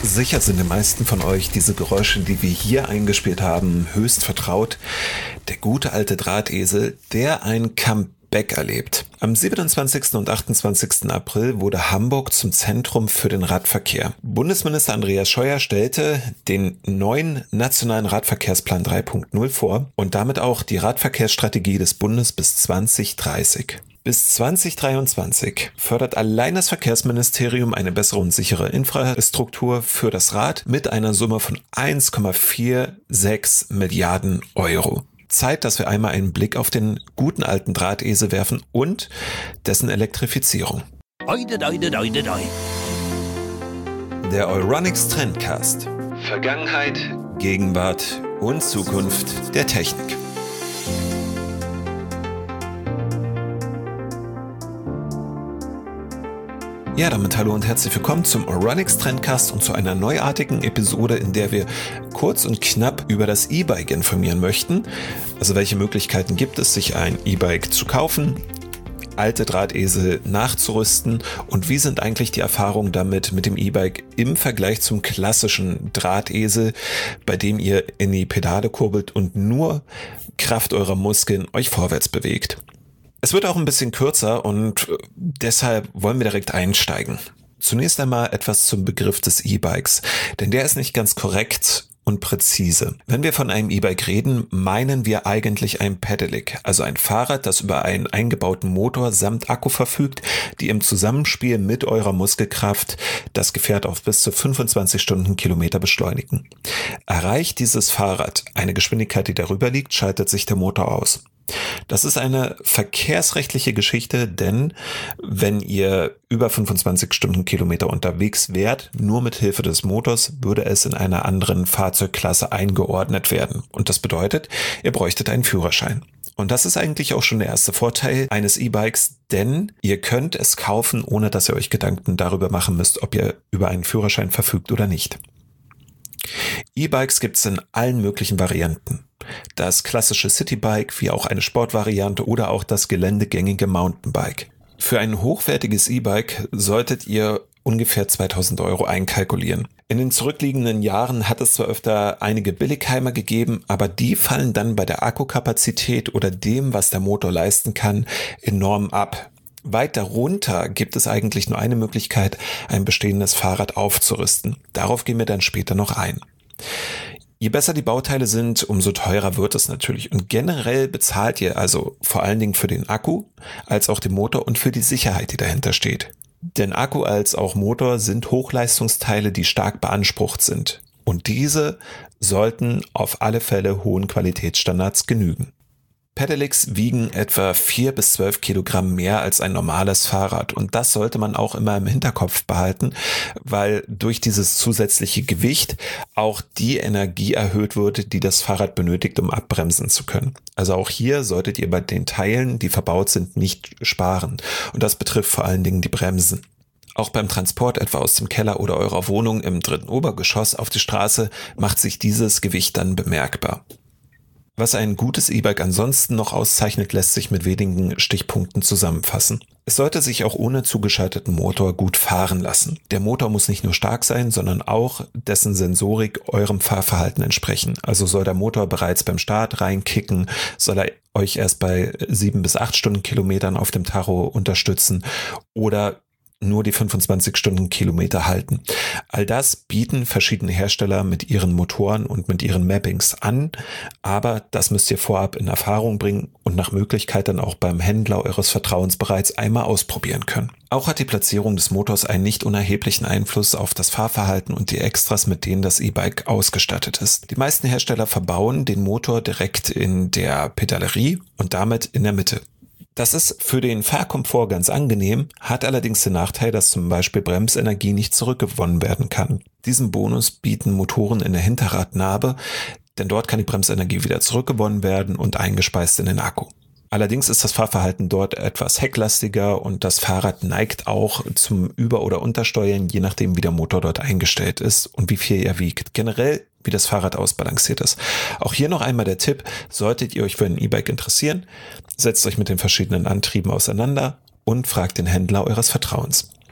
Sicher sind den meisten von euch diese Geräusche, die wir hier eingespielt haben, höchst vertraut. Der gute alte Drahtesel, der ein Comeback erlebt. Am 27. und 28. April wurde Hamburg zum Zentrum für den Radverkehr. Bundesminister Andreas Scheuer stellte den neuen Nationalen Radverkehrsplan 3.0 vor und damit auch die Radverkehrsstrategie des Bundes bis 2030. Bis 2023 fördert allein das Verkehrsministerium eine bessere und sichere Infrastruktur für das Rad mit einer Summe von 1,46 Milliarden Euro. Zeit, dass wir einmal einen Blick auf den guten alten Drahtesel werfen und dessen Elektrifizierung. Der Euronics Trendcast. Vergangenheit, Gegenwart und Zukunft der Technik. Ja, damit hallo und herzlich willkommen zum Euronics Trendcast und zu einer neuartigen Episode, in der wir kurz und knapp über das E-Bike informieren möchten. Also welche Möglichkeiten gibt es, sich ein E-Bike zu kaufen, alte Drahtesel nachzurüsten und wie sind eigentlich die Erfahrungen damit mit dem E-Bike im Vergleich zum klassischen Drahtesel, bei dem ihr in die Pedale kurbelt und nur Kraft eurer Muskeln euch vorwärts bewegt. Es wird auch ein bisschen kürzer und deshalb wollen wir direkt einsteigen. Zunächst einmal etwas zum Begriff des E-Bikes, denn der ist nicht ganz korrekt und präzise. Wenn wir von einem E-Bike reden, meinen wir eigentlich ein Pedelec, also ein Fahrrad, das über einen eingebauten Motor samt Akku verfügt, die im Zusammenspiel mit eurer Muskelkraft das Gefährt auf bis zu 25 Stundenkilometer beschleunigen. Erreicht dieses Fahrrad eine Geschwindigkeit, die darüber liegt, schaltet sich der Motor aus. Das ist eine verkehrsrechtliche Geschichte, denn wenn ihr über 25 Stundenkilometer unterwegs wärt, nur mit Hilfe des Motors, würde es in einer anderen Fahrzeugklasse eingeordnet werden. Und das bedeutet, ihr bräuchtet einen Führerschein. Und das ist eigentlich auch schon der erste Vorteil eines E-Bikes, denn ihr könnt es kaufen, ohne dass ihr euch Gedanken darüber machen müsst, ob ihr über einen Führerschein verfügt oder nicht. E-Bikes gibt es in allen möglichen Varianten. Das klassische Citybike, wie auch eine Sportvariante oder auch das geländegängige Mountainbike. Für ein hochwertiges E-Bike solltet ihr ungefähr 2000 Euro einkalkulieren. In den zurückliegenden Jahren hat es zwar öfter einige Billigheimer gegeben, aber die fallen dann bei der Akkukapazität oder dem, was der Motor leisten kann, enorm ab. Weit darunter gibt es eigentlich nur eine Möglichkeit, ein bestehendes Fahrrad aufzurüsten. Darauf gehen wir dann später noch ein. Je besser die Bauteile sind, umso teurer wird es natürlich. Und generell bezahlt ihr also vor allen Dingen für den Akku, als auch den Motor und für die Sicherheit, die dahinter steht. Denn Akku als auch Motor sind Hochleistungsteile, die stark beansprucht sind. Und diese sollten auf alle Fälle hohen Qualitätsstandards genügen. Pedelecs wiegen etwa 4 bis 12 Kilogramm mehr als ein normales Fahrrad und das sollte man auch immer im Hinterkopf behalten, weil durch dieses zusätzliche Gewicht auch die Energie erhöht wird, die das Fahrrad benötigt, um abbremsen zu können. Also auch hier solltet ihr bei den Teilen, die verbaut sind, nicht sparen und das betrifft vor allen Dingen die Bremsen. Auch beim Transport etwa aus dem Keller oder eurer Wohnung im 3. Obergeschoss auf die Straße macht sich dieses Gewicht dann bemerkbar. Was ein gutes E-Bike ansonsten noch auszeichnet, lässt sich mit wenigen Stichpunkten zusammenfassen. Es sollte sich auch ohne zugeschalteten Motor gut fahren lassen. Der Motor muss nicht nur stark sein, sondern auch dessen Sensorik eurem Fahrverhalten entsprechen. Also soll der Motor bereits beim Start reinkicken, soll er euch erst bei 7 bis 8 Stundenkilometern auf dem Tacho unterstützen oder nur die 25 Stundenkilometer halten. All das bieten verschiedene Hersteller mit ihren Motoren und mit ihren Mappings an, aber das müsst ihr vorab in Erfahrung bringen und nach Möglichkeit dann auch beim Händler eures Vertrauens bereits einmal ausprobieren können. Auch hat die Platzierung des Motors einen nicht unerheblichen Einfluss auf das Fahrverhalten und die Extras, mit denen das E-Bike ausgestattet ist. Die meisten Hersteller verbauen den Motor direkt in der Pedalerie und damit in der Mitte. Das ist für den Fahrkomfort ganz angenehm, hat allerdings den Nachteil, dass zum Beispiel Bremsenergie nicht zurückgewonnen werden kann. Diesen Bonus bieten Motoren in der Hinterradnabe, denn dort kann die Bremsenergie wieder zurückgewonnen werden und eingespeist in den Akku. Allerdings ist das Fahrverhalten dort etwas hecklastiger und das Fahrrad neigt auch zum Über- oder Untersteuern, je nachdem wie der Motor dort eingestellt ist und wie viel er wiegt. Generell wie das Fahrrad ausbalanciert ist. Auch hier noch einmal der Tipp, solltet ihr euch für ein E-Bike interessieren, setzt euch mit den verschiedenen Antrieben auseinander und fragt den Händler eures Vertrauens.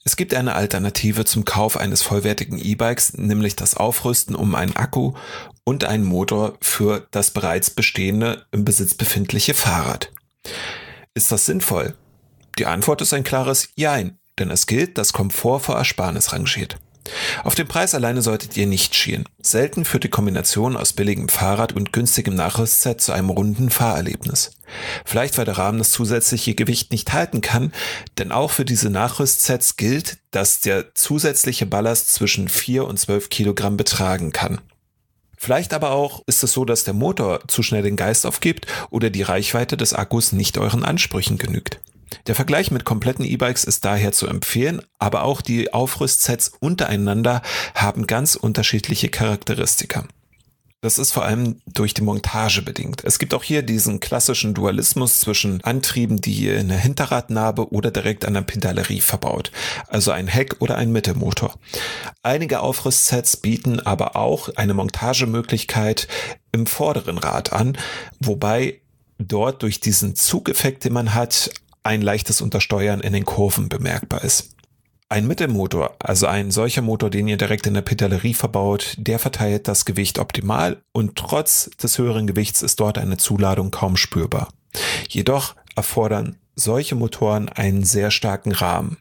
Es gibt eine Alternative zum Kauf eines vollwertigen E-Bikes, nämlich das Aufrüsten um einen Akku und einen Motor für das bereits bestehende im Besitz befindliche Fahrrad. Ist das sinnvoll? Die Antwort ist ein klares Jein, denn es gilt, dass Komfort vor Ersparnis rangiert. Auf den Preis alleine solltet ihr nicht schielen. Selten führt die Kombination aus billigem Fahrrad und günstigem Nachrüstset zu einem runden Fahrerlebnis. Vielleicht, weil der Rahmen das zusätzliche Gewicht nicht halten kann, denn auch für diese Nachrüstsets gilt, dass der zusätzliche Ballast zwischen 4 und 12 Kilogramm betragen kann. Vielleicht aber auch ist es so, dass der Motor zu schnell den Geist aufgibt oder die Reichweite des Akkus nicht euren Ansprüchen genügt. Der Vergleich mit kompletten E-Bikes ist daher zu empfehlen, aber auch die Aufrüstsets untereinander haben ganz unterschiedliche Charakteristika. Das ist vor allem durch die Montage bedingt. Es gibt auch hier diesen klassischen Dualismus zwischen Antrieben, die ihr in der Hinterradnabe oder direkt an der Pedalerie verbaut, also ein Heck- oder ein Mittelmotor. Einige Aufrüstsets bieten aber auch eine Montagemöglichkeit im vorderen Rad an, wobei dort durch diesen Zugeffekt, den man hat, ein leichtes Untersteuern in den Kurven bemerkbar ist. Ein Mittelmotor, also ein solcher Motor, den ihr direkt in der Pedalerie verbaut, der verteilt das Gewicht optimal und trotz des höheren Gewichts ist dort eine Zuladung kaum spürbar. Jedoch erfordern solche Motoren einen sehr starken Rahmen.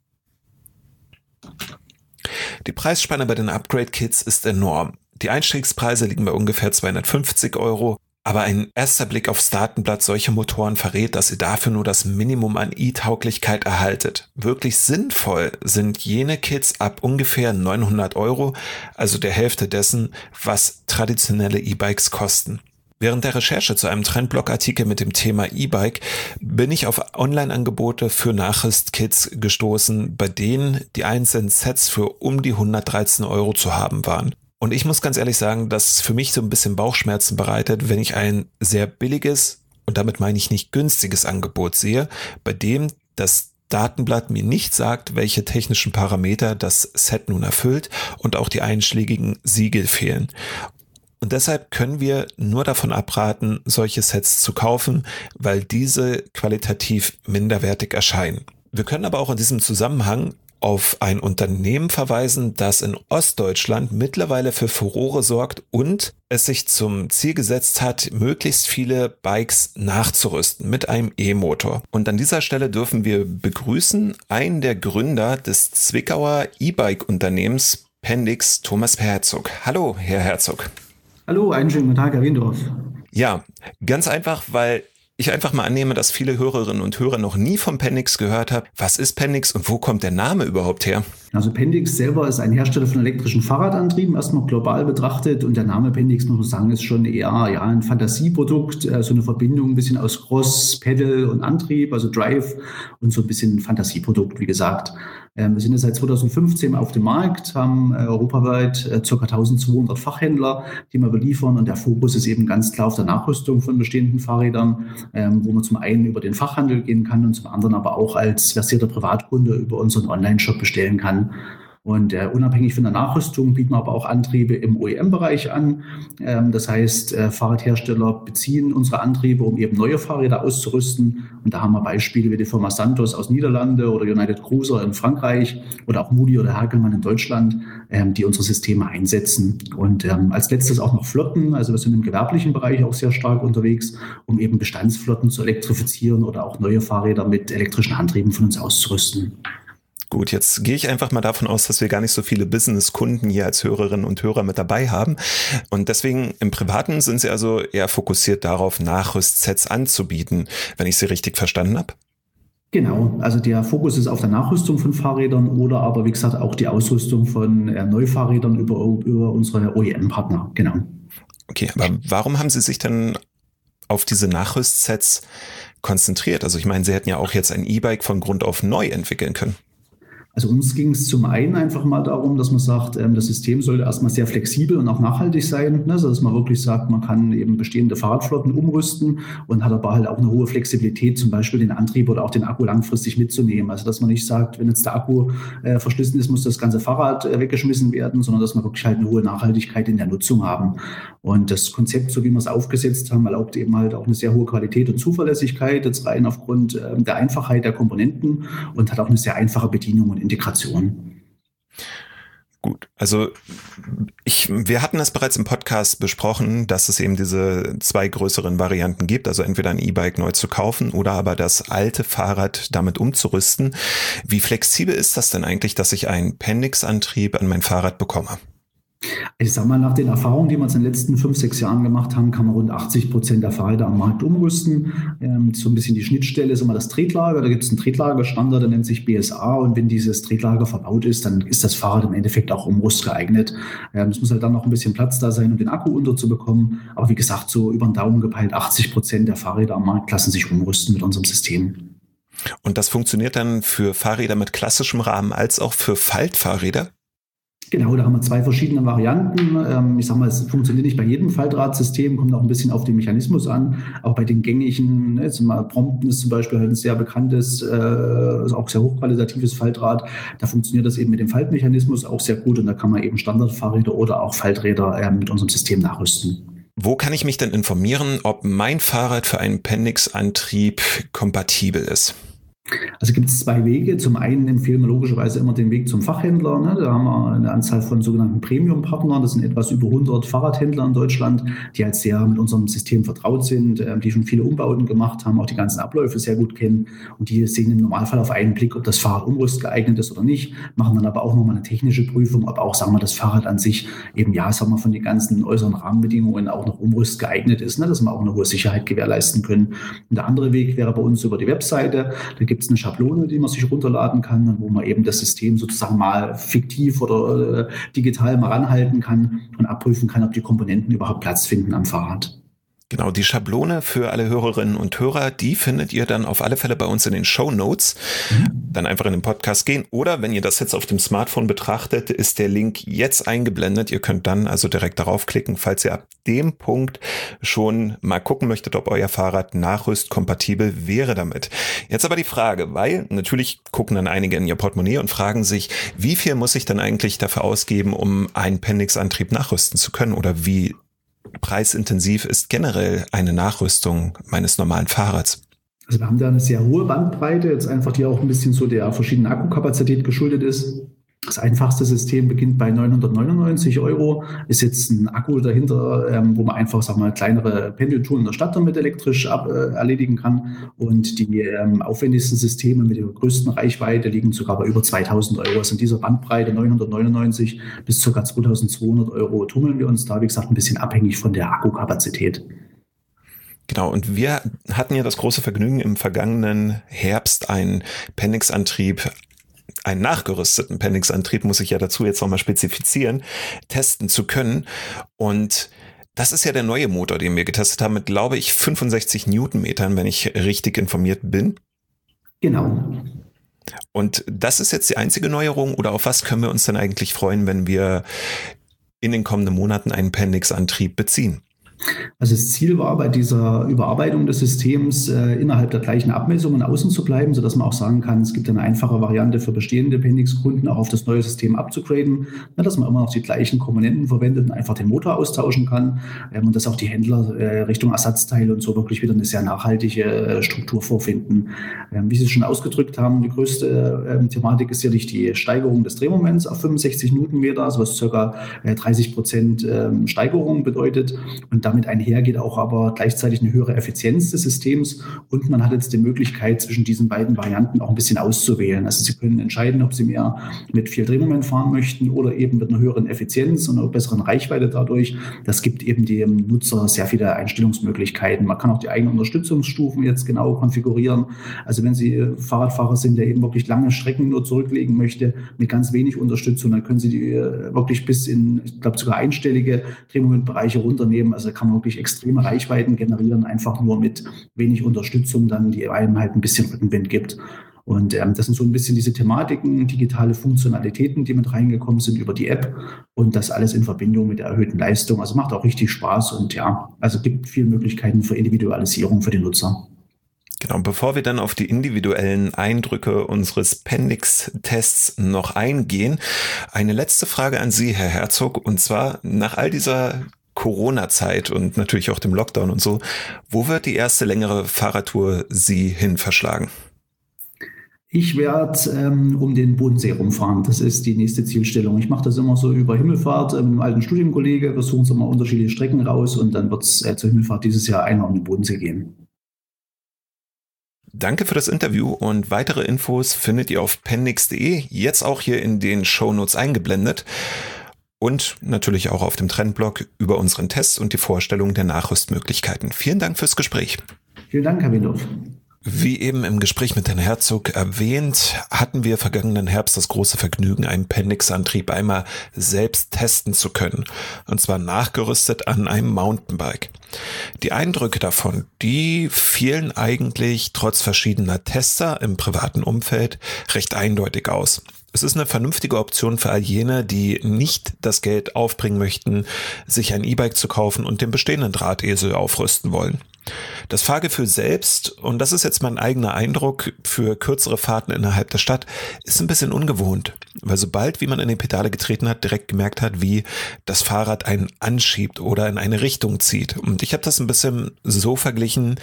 Die Preisspanne bei den Upgrade-Kits ist enorm. Die Einstiegspreise liegen bei ungefähr 250 €. Aber ein erster Blick aufs Datenblatt solcher Motoren verrät, dass ihr dafür nur das Minimum an E-Tauglichkeit erhaltet. Wirklich sinnvoll sind jene Kits ab ungefähr 900 €, also der Hälfte dessen, was traditionelle E-Bikes kosten. Während der Recherche zu einem Trendblog-Artikel mit dem Thema E-Bike bin ich auf Online-Angebote für Nachrüstkits gestoßen, bei denen die einzelnen Sets für um die 113 € zu haben waren. Und ich muss ganz ehrlich sagen, dass es für mich so ein bisschen Bauchschmerzen bereitet, wenn ich ein sehr billiges, und damit meine ich nicht günstiges Angebot sehe, bei dem das Datenblatt mir nicht sagt, welche technischen Parameter das Set nun erfüllt und auch die einschlägigen Siegel fehlen. Und deshalb können wir nur davon abraten, solche Sets zu kaufen, weil diese qualitativ minderwertig erscheinen. Wir können aber auch in diesem Zusammenhang auf ein Unternehmen verweisen, das in Ostdeutschland mittlerweile für Furore sorgt und es sich zum Ziel gesetzt hat, möglichst viele Bikes nachzurüsten mit einem E-Motor. Und an dieser Stelle dürfen wir begrüßen einen der Gründer des Zwickauer E-Bike-Unternehmens Pendix, Thomas Herzog. Hallo, Herr Herzog. Hallo, einen schönen guten Tag, Herr Windorf. Ja, ganz einfach, weil ich einfach mal annehme, dass viele Hörerinnen und Hörer noch nie von Pendix gehört haben. Was ist Pendix und wo kommt der Name überhaupt her? Also Pendix selber ist ein Hersteller von elektrischen Fahrradantrieben, erstmal global betrachtet. Und der Name Pendix, muss man sagen, ist schon eher ein Fantasieprodukt, so eine Verbindung ein bisschen aus Cross, Pedal und Antrieb, also Drive und so ein bisschen ein Fantasieprodukt, wie gesagt. Wir sind jetzt seit 2015 auf dem Markt, haben europaweit ca. 1200 Fachhändler, die wir beliefern. Und der Fokus ist eben ganz klar auf der Nachrüstung von bestehenden Fahrrädern, wo man zum einen über den Fachhandel gehen kann und zum anderen aber auch als versierter Privatkunde über unseren Online-Shop bestellen kann. Und unabhängig von der Nachrüstung bieten wir aber auch Antriebe im OEM-Bereich an. Das heißt, Fahrradhersteller beziehen unsere Antriebe, um eben neue Fahrräder auszurüsten. Und da haben wir Beispiele wie die Firma Santos aus Niederlande oder United Cruiser in Frankreich oder auch Moody oder Hagelmann in Deutschland, die unsere Systeme einsetzen. Und als letztes auch noch Flotten. Also wir sind im gewerblichen Bereich auch sehr stark unterwegs, um eben Bestandsflotten zu elektrifizieren oder auch neue Fahrräder mit elektrischen Antrieben von uns auszurüsten. Gut, jetzt gehe ich einfach mal davon aus, dass wir gar nicht so viele Business-Kunden hier als Hörerinnen und Hörer mit dabei haben. Und deswegen im Privaten sind Sie also eher fokussiert darauf, Nachrüstsets anzubieten, wenn ich Sie richtig verstanden habe? Genau, also der Fokus ist auf der Nachrüstung von Fahrrädern oder aber wie gesagt auch die Ausrüstung von Neufahrrädern über unsere OEM-Partner. Genau. Okay, aber warum haben Sie sich denn auf diese Nachrüstsets konzentriert? Also ich meine, Sie hätten ja auch jetzt ein E-Bike von Grund auf neu entwickeln können. Also uns ging es zum einen einfach mal darum, dass man sagt, das System sollte erstmal sehr flexibel und auch nachhaltig sein, ne? Also dass man wirklich sagt, man kann eben bestehende Fahrradflotten umrüsten und hat aber halt auch eine hohe Flexibilität, zum Beispiel den Antrieb oder auch den Akku langfristig mitzunehmen. Also dass man nicht sagt, wenn jetzt der Akku verschlissen ist, muss das ganze Fahrrad weggeschmissen werden, sondern dass wir wirklich halt eine hohe Nachhaltigkeit in der Nutzung haben. Und das Konzept, so wie wir es aufgesetzt haben, erlaubt eben halt auch eine sehr hohe Qualität und Zuverlässigkeit, jetzt rein aufgrund der Einfachheit der Komponenten und hat auch eine sehr einfache Bedienung und Integration. Gut, also wir hatten das bereits im Podcast besprochen, dass es eben diese zwei größeren Varianten gibt, also entweder ein E-Bike neu zu kaufen oder aber das alte Fahrrad damit umzurüsten. Wie flexibel ist das denn eigentlich, dass ich einen Pendix-Antrieb an mein Fahrrad bekomme? Ich sag mal, nach den Erfahrungen, die wir in den letzten 5, 6 Jahren gemacht haben, kann man rund 80% der Fahrräder am Markt umrüsten. So ein bisschen die Schnittstelle ist immer das Tretlager. Da gibt es einen Tretlagerstandard, der nennt sich BSA. Und wenn dieses Tretlager verbaut ist, dann ist das Fahrrad im Endeffekt auch umrüstgeeignet. Es muss halt dann noch ein bisschen Platz da sein, um den Akku unterzubekommen. Aber wie gesagt, so über den Daumen gepeilt, 80% der Fahrräder am Markt lassen sich umrüsten mit unserem System. Und das funktioniert dann für Fahrräder mit klassischem Rahmen als auch für Faltfahrräder? Genau, da haben wir 2 verschiedene Varianten. Ich sage mal, es funktioniert nicht bei jedem Faltradsystem, kommt auch ein bisschen auf den Mechanismus an. Auch bei den gängigen, Brompton ist zum Beispiel halt ein sehr bekanntes, auch sehr hochqualitatives Faltrad. Da funktioniert das eben mit dem Faltmechanismus auch sehr gut und da kann man eben Standardfahrräder oder auch Falträder mit unserem System nachrüsten. Wo kann ich mich denn informieren, ob mein Fahrrad für einen Pendix-Antrieb kompatibel ist? Also gibt es 2 Wege. Zum einen empfehlen wir logischerweise immer den Weg zum Fachhändler. Ne? Da haben wir eine Anzahl von sogenannten Premium-Partnern. Das sind etwas über 100 Fahrradhändler in Deutschland, die halt sehr mit unserem System vertraut sind, die schon viele Umbauten gemacht haben, auch die ganzen Abläufe sehr gut kennen. Und die sehen im Normalfall auf einen Blick, ob das Fahrrad umrüstgeeignet ist oder nicht, machen dann aber auch nochmal eine technische Prüfung, ob auch, sagen wir, das Fahrrad an sich eben, sagen wir, von den ganzen äußeren Rahmenbedingungen auch noch umrüstgeeignet ist, ne? Dass wir auch eine hohe Sicherheit gewährleisten können. Und der andere Weg wäre bei uns über die Webseite. Da gibt es eine Schablone, die man sich runterladen kann, wo man eben das System sozusagen mal fiktiv oder digital mal ranhalten kann und abprüfen kann, ob die Komponenten überhaupt Platz finden am Fahrrad. Genau, die Schablone für alle Hörerinnen und Hörer, die findet ihr dann auf alle Fälle bei uns in den Shownotes. Dann einfach in den Podcast gehen oder wenn ihr das jetzt auf dem Smartphone betrachtet, ist der Link jetzt eingeblendet. Ihr könnt dann also direkt darauf klicken, falls ihr ab dem Punkt schon mal gucken möchtet, ob euer Fahrrad nachrüstkompatibel wäre damit. Jetzt aber die Frage, weil natürlich gucken dann einige in ihr Portemonnaie und fragen sich, wie viel muss ich dann eigentlich dafür ausgeben, um einen Pendix-Antrieb nachrüsten zu können oder wie preisintensiv ist generell eine Nachrüstung meines normalen Fahrrads? Also wir haben da eine sehr hohe Bandbreite, jetzt einfach die auch ein bisschen so der verschiedenen Akkukapazität geschuldet ist. Das einfachste System beginnt bei 999 €, ist jetzt ein Akku dahinter, wo man einfach, sagen wir mal, kleinere Pendeltouren in der Stadt damit elektrisch erledigen kann. Und die aufwendigsten Systeme mit der größten Reichweite liegen sogar bei über 2000 €. Also in dieser Bandbreite 999 bis ca. 2200 € tummeln wir uns da, wie gesagt, ein bisschen abhängig von der Akkukapazität. Genau, und wir hatten ja das große Vergnügen, im vergangenen Herbst einen Pendix-Antrieb, einen nachgerüsteten Pendix-Antrieb, muss ich ja dazu jetzt nochmal spezifizieren, testen zu können. Und das ist ja der neue Motor, den wir getestet haben, mit, glaube ich, 65 Newtonmetern, wenn ich richtig informiert bin. Genau. Und das ist jetzt die einzige Neuerung, oder auf was können wir uns denn eigentlich freuen, wenn wir in den kommenden Monaten einen Pendix-Antrieb beziehen? Also das Ziel war, bei dieser Überarbeitung des Systems innerhalb der gleichen Abmessungen außen zu bleiben, sodass man auch sagen kann, es gibt eine einfache Variante für bestehende Pendix-Kunden auch auf das neue System abzugraden, dass man immer noch die gleichen Komponenten verwendet und einfach den Motor austauschen kann und dass auch die Händler Richtung Ersatzteile und so wirklich wieder eine sehr nachhaltige Struktur vorfinden. Wie Sie schon ausgedrückt haben, die größte Thematik ist sicherlich die Steigerung des Drehmoments auf 65 Newtonmeter, also was ca. 30% Steigerung bedeutet. Und damit einhergeht auch aber gleichzeitig eine höhere Effizienz des Systems und man hat jetzt die Möglichkeit, zwischen diesen beiden Varianten auch ein bisschen auszuwählen. Also Sie können entscheiden, ob Sie mehr mit viel Drehmoment fahren möchten oder eben mit einer höheren Effizienz und einer besseren Reichweite dadurch. Das gibt eben dem Nutzer sehr viele Einstellungsmöglichkeiten. Man kann auch die eigenen Unterstützungsstufen jetzt genau konfigurieren. Also wenn Sie Fahrradfahrer sind, der eben wirklich lange Strecken nur zurücklegen möchte mit ganz wenig Unterstützung, dann können Sie die wirklich bis in, ich glaube, sogar einstellige Drehmomentbereiche runternehmen. Also kann man wirklich extreme Reichweiten generieren, einfach nur mit wenig Unterstützung, dann die einem halt ein bisschen Rückenwind gibt. Und das sind so ein bisschen diese Thematiken, digitale Funktionalitäten, die mit reingekommen sind über die App und das alles in Verbindung mit der erhöhten Leistung. Also macht auch richtig Spaß und also gibt viele Möglichkeiten für Individualisierung für den Nutzer. Genau, bevor wir dann auf die individuellen Eindrücke unseres Pendix-Tests noch eingehen, eine letzte Frage an Sie, Herr Herzog, und zwar nach all dieser Corona-Zeit und natürlich auch dem Lockdown und so, wo wird die erste längere Fahrradtour Sie hin verschlagen? Ich werde um den Bodensee rumfahren. Das ist die nächste Zielstellung. Ich mache das immer so über Himmelfahrt mit einem alten Studienkollege. Wir suchen uns immer unterschiedliche Strecken raus und dann wird es zur Himmelfahrt dieses Jahr einmal um den Bodensee gehen. Danke für das Interview und weitere Infos findet ihr auf pendix.de, jetzt auch hier in den Shownotes eingeblendet und natürlich auch auf dem Trendblog über unseren Test und die Vorstellung der Nachrüstmöglichkeiten. Vielen Dank fürs Gespräch. Vielen Dank, Herr Windorf. Wie eben im Gespräch mit Herrn Herzog erwähnt, hatten wir vergangenen Herbst das große Vergnügen, einen Pendix-Antrieb einmal selbst testen zu können. Und zwar nachgerüstet an einem Mountainbike. Die Eindrücke davon, die fielen eigentlich trotz verschiedener Tester im privaten Umfeld recht eindeutig aus. Es ist eine vernünftige Option für all jene, die nicht das Geld aufbringen möchten, sich ein E-Bike zu kaufen und den bestehenden Drahtesel aufrüsten wollen. Das Fahrgefühl selbst, und das ist jetzt mein eigener Eindruck für kürzere Fahrten innerhalb der Stadt, ist ein bisschen ungewohnt, weil sobald, wie man in die Pedale getreten hat, direkt gemerkt hat, wie das Fahrrad einen anschiebt oder in eine Richtung zieht. Und ich habe das ein bisschen so verglichen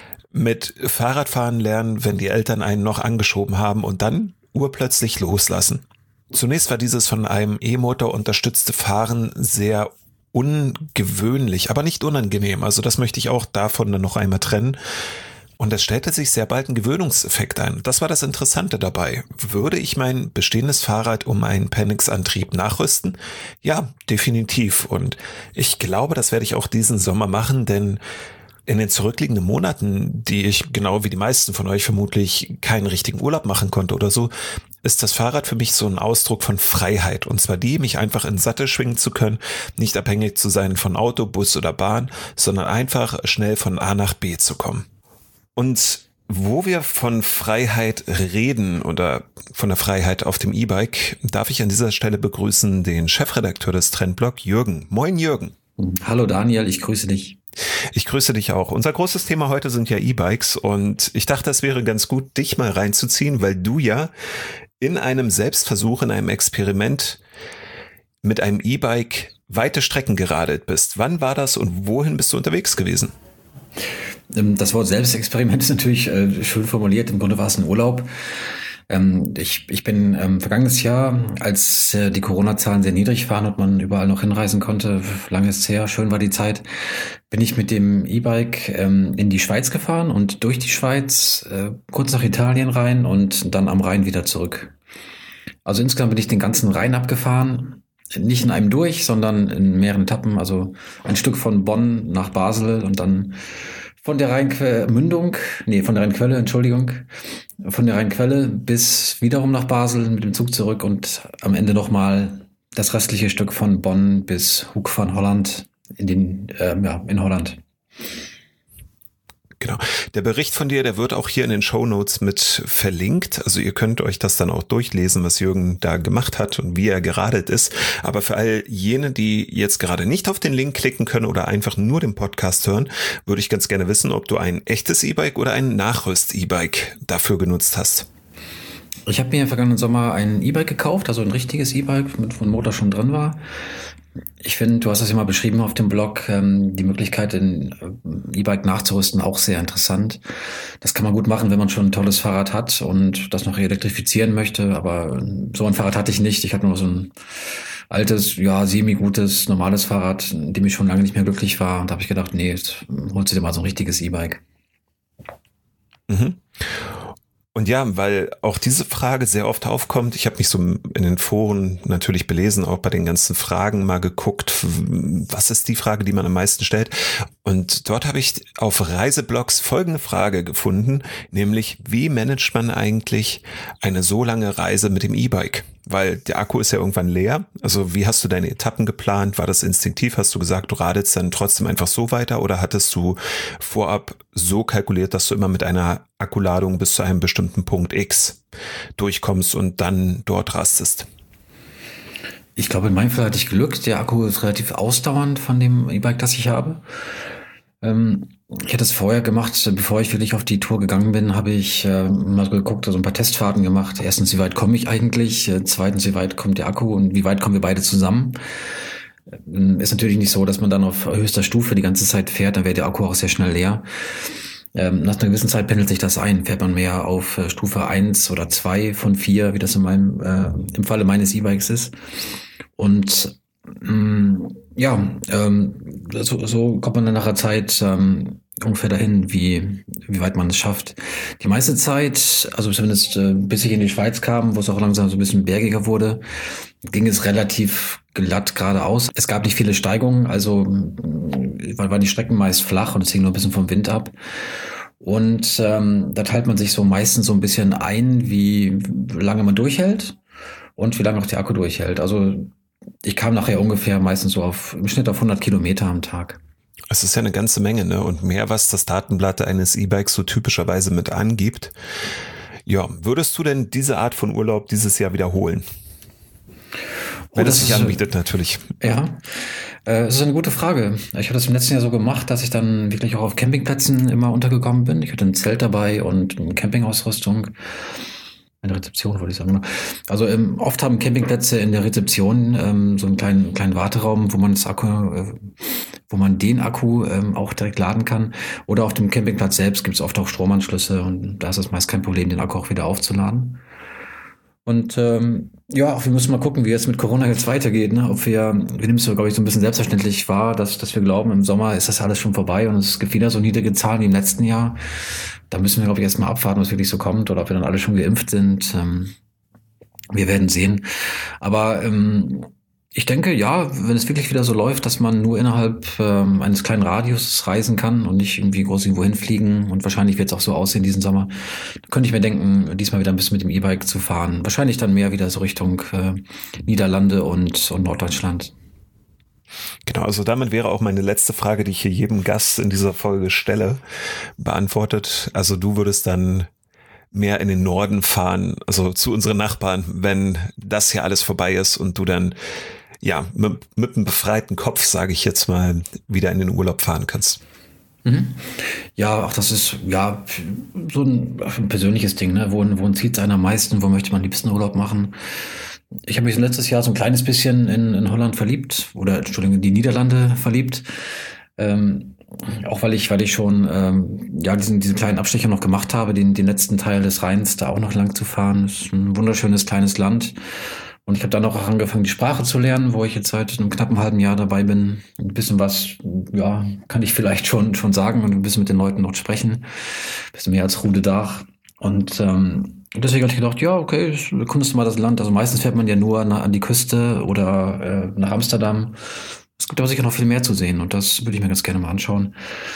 mit Fahrradfahren lernen, wenn die Eltern einen noch angeschoben haben und dann urplötzlich loslassen. Zunächst war dieses von einem E-Motor unterstützte Fahren sehr ungewöhnlich, aber nicht unangenehm. Also das möchte ich auch davon dann noch einmal trennen. Und es stellte sich sehr bald ein Gewöhnungseffekt ein. Das war das Interessante dabei. Würde ich mein bestehendes Fahrrad um einen Pendix-Antrieb nachrüsten? Ja, definitiv. Und ich glaube, das werde ich auch diesen Sommer machen, denn in den zurückliegenden Monaten, die ich genau wie die meisten von euch vermutlich keinen richtigen Urlaub machen konnte oder so, ist das Fahrrad für mich so ein Ausdruck von Freiheit. Und zwar die, mich einfach in den Sattel schwingen zu können, nicht abhängig zu sein von Auto, Bus oder Bahn, sondern einfach schnell von A nach B zu kommen. Und wo wir von Freiheit reden oder von der Freiheit auf dem E-Bike, darf ich an dieser Stelle begrüßen den Chefredakteur des Trendblog, Jürgen. Moin Jürgen. Hallo Daniel, ich grüße dich. Ich grüße dich auch. Unser großes Thema heute sind ja E-Bikes und ich dachte, es wäre ganz gut, dich mal reinzuziehen, weil du ja in einem Selbstversuch, in einem Experiment mit einem E-Bike weite Strecken geradelt bist. Wann war das und wohin bist du unterwegs gewesen? Das Wort Selbstexperiment ist natürlich schön formuliert. Im Grunde war es ein Urlaub. Ich bin vergangenes Jahr, als die Corona-Zahlen sehr niedrig waren und man überall noch hinreisen konnte, lange ist es her, schön war die Zeit, bin ich mit dem E-Bike in die Schweiz gefahren und durch die Schweiz kurz nach Italien rein und dann am Rhein wieder zurück. Also insgesamt bin ich den ganzen Rhein abgefahren, nicht in einem durch, sondern in mehreren Etappen, also ein Stück von Bonn nach Basel und dann von der Rheinquelle bis wiederum nach Basel mit dem Zug zurück und am Ende nochmal das restliche Stück von Bonn bis Hoek van Holland in Holland. Genau. Der Bericht von dir, der wird auch hier in den Shownotes mit verlinkt. Also ihr könnt euch das dann auch durchlesen, was Jürgen da gemacht hat und wie er geradelt ist. Aber für all jene, die jetzt gerade nicht auf den Link klicken können oder einfach nur den Podcast hören, würde ich ganz gerne wissen, ob du ein echtes E-Bike oder ein Nachrüst-E-Bike dafür genutzt hast. Ich habe mir im vergangenen Sommer ein E-Bike gekauft, also ein richtiges E-Bike, wo ein Motor schon drin war. Ich finde, du hast das ja mal beschrieben auf dem Blog, die Möglichkeit, ein E-Bike nachzurüsten, auch sehr interessant. Das kann man gut machen, wenn man schon ein tolles Fahrrad hat und das noch elektrifizieren möchte. Aber so ein Fahrrad hatte ich nicht. Ich hatte nur so ein altes, semi-gutes, normales Fahrrad, in dem ich schon lange nicht mehr glücklich war. Und da habe ich gedacht, nee, jetzt holst du dir mal so ein richtiges E-Bike. Mhm. Und ja, weil auch diese Frage sehr oft aufkommt, ich habe mich so in den Foren natürlich belesen, auch bei den ganzen Fragen mal geguckt, was ist die Frage, die man am meisten stellt? Und dort habe ich auf Reiseblogs folgende Frage gefunden, nämlich wie managt man eigentlich eine so lange Reise mit dem E-Bike? Weil der Akku ist ja irgendwann leer. Also wie hast du deine Etappen geplant? War das instinktiv? Hast du gesagt, du radelst dann trotzdem einfach so weiter? Oder hattest du vorab so kalkuliert, dass du immer mit einer Akkuladung bis zu einem bestimmten Punkt X durchkommst und dann dort rastest? Ich glaube, in meinem Fall hatte ich Glück. Der Akku ist relativ ausdauernd von dem E-Bike, das ich habe. Ich hatte es vorher gemacht, bevor ich wirklich auf die Tour gegangen bin, habe ich mal geguckt, also ein paar Testfahrten gemacht. Erstens, wie weit komme ich eigentlich? Zweitens, wie weit kommt der Akku und wie weit kommen wir beide zusammen? Ist natürlich nicht so, dass man dann auf höchster Stufe die ganze Zeit fährt, dann wäre der Akku auch sehr schnell leer. Nach einer gewissen Zeit pendelt sich das ein, fährt man mehr auf Stufe 1 oder 2 von 4, wie das im Falle meines E-Bikes ist. Und so kommt man dann nach einer Zeit ungefähr dahin, wie weit man es schafft. Die meiste Zeit, also zumindest bis ich in die Schweiz kam, wo es auch langsam so ein bisschen bergiger wurde, ging es relativ glatt geradeaus. Es gab nicht viele Steigungen, also waren die Strecken meist flach und es hing nur ein bisschen vom Wind ab. Und da teilt man sich so meistens so ein bisschen ein, wie lange man durchhält und wie lange auch der Akku durchhält. Also ich kam nachher ungefähr meistens so im Schnitt auf 100 Kilometer am Tag. Es ist ja eine ganze Menge, ne? Und mehr, was das Datenblatt eines E-Bikes so typischerweise mit angibt. Ja, würdest du denn diese Art von Urlaub dieses Jahr wiederholen? Wenn es sich anbietet, natürlich. Ja, das ist eine gute Frage. Ich habe das im letzten Jahr so gemacht, dass ich dann wirklich auch auf Campingplätzen immer untergekommen bin. Ich hatte ein Zelt dabei und eine Campingausrüstung. Eine Rezeption, wollte ich sagen. Also oft haben Campingplätze in der Rezeption so einen kleinen Warteraum, wo man den Akku auch direkt laden kann. Oder auf dem Campingplatz selbst gibt es oft auch Stromanschlüsse und da ist es meist kein Problem, den Akku auch wieder aufzuladen. Und wir müssen mal gucken, wie es mit Corona jetzt weitergeht. Ne? Wir nehmen es so, glaube ich, so ein bisschen selbstverständlich wahr, dass wir glauben, im Sommer ist das alles schon vorbei und es gibt wieder so niedrige Zahlen wie im letzten Jahr. Da müssen wir, glaube ich, erstmal abwarten, was wirklich so kommt oder ob wir dann alle schon geimpft sind. Wir werden sehen. Aber ich denke, ja, wenn es wirklich wieder so läuft, dass man nur innerhalb eines kleinen Radius reisen kann und nicht irgendwie groß irgendwo hinfliegen und wahrscheinlich wird es auch so aussehen diesen Sommer, dann könnte ich mir denken, diesmal wieder ein bisschen mit dem E-Bike zu fahren. Wahrscheinlich dann mehr wieder so Richtung Niederlande und Norddeutschland. Genau, also damit wäre auch meine letzte Frage, die ich hier jedem Gast in dieser Folge stelle, beantwortet. Also du würdest dann mehr in den Norden fahren, also zu unseren Nachbarn, wenn das hier alles vorbei ist und du dann mit einem befreiten Kopf, sage ich jetzt mal, wieder in den Urlaub fahren kannst. Mhm. Ja, auch das ist so ein persönliches Ding, ne? Wohin zieht es einen am meisten, wo möchte man am liebsten Urlaub machen? Ich habe mich letztes Jahr so ein kleines bisschen in Holland verliebt, in die Niederlande verliebt. Auch weil ich schon diesen kleinen Abstecher noch gemacht habe, den letzten Teil des Rheins da auch noch lang zu fahren. Das ist ein wunderschönes kleines Land. Und ich habe dann auch angefangen, die Sprache zu lernen, wo ich jetzt seit einem knappen halben Jahr dabei bin. Ein bisschen was, kann ich vielleicht schon sagen und ein bisschen mit den Leuten noch sprechen. Ein bisschen mehr als Rude Dach. Und deswegen habe ich gedacht, ja, okay, erkundest du mal das Land. Also meistens fährt man ja nur an die Küste oder nach Amsterdam. Es gibt aber sicher noch viel mehr zu sehen und das würde ich mir ganz gerne mal anschauen.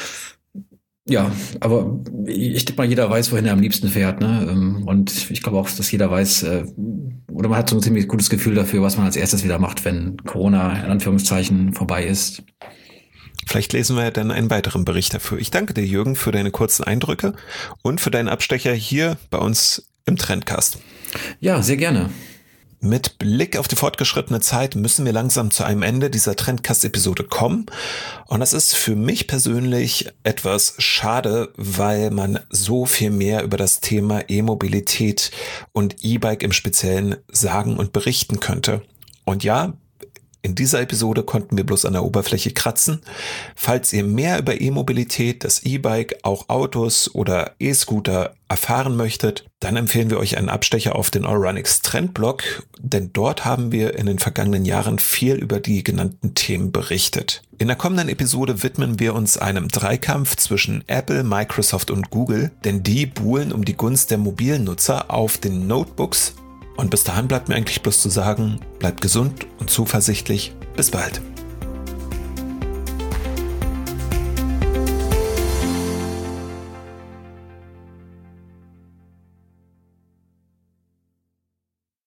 Ja, aber ich denke mal, jeder weiß, wohin er am liebsten fährt, ne? Und ich glaube auch, dass jeder weiß, oder man hat so ein ziemlich gutes Gefühl dafür, was man als erstes wieder macht, wenn Corona in Anführungszeichen vorbei ist. Vielleicht lesen wir ja dann einen weiteren Bericht dafür. Ich danke dir, Jürgen, für deine kurzen Eindrücke und für deinen Abstecher hier bei uns im Trendcast. Ja, sehr gerne. Mit Blick auf die fortgeschrittene Zeit müssen wir langsam zu einem Ende dieser Trendcast-Episode kommen. Und das ist für mich persönlich etwas schade, weil man so viel mehr über das Thema E-Mobilität und E-Bike im Speziellen sagen und berichten könnte. Und ja, in dieser Episode konnten wir bloß an der Oberfläche kratzen. Falls ihr mehr über E-Mobilität, das E-Bike, auch Autos oder E-Scooter erfahren möchtet, dann empfehlen wir euch einen Abstecher auf den Allrunix Trendblog, denn dort haben wir in den vergangenen Jahren viel über die genannten Themen berichtet. In der kommenden Episode widmen wir uns einem Dreikampf zwischen Apple, Microsoft und Google, denn die buhlen um die Gunst der mobilen Nutzer auf den Notebooks. Und bis dahin bleibt mir eigentlich bloß zu sagen, bleibt gesund und zuversichtlich. Bis bald.